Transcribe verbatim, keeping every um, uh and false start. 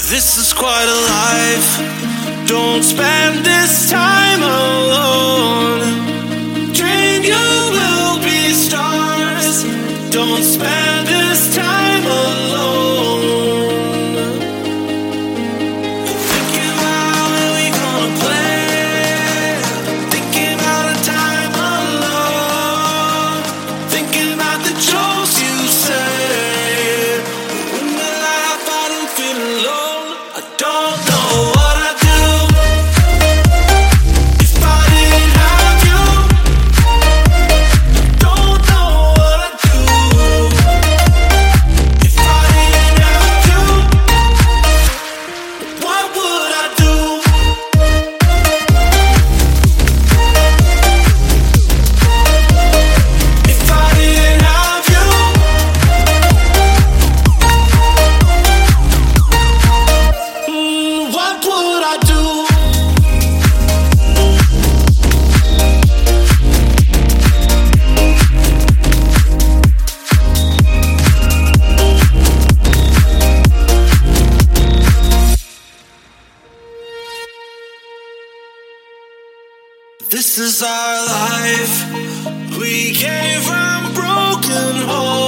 This is quite a life. Don't spend this time alone. Dream you will be stars. Don't spend this time alone. Thinking about where we gonna play. Thinking about a time alone. Thinking about the jokes you say. When will I finally feel alone? I don't know what I'd do if I didn't have you. Don't know what I'd do if I didn't have you. What would I do? If I didn't have you. Mm, what would I do? This is our life. We came from broken homes.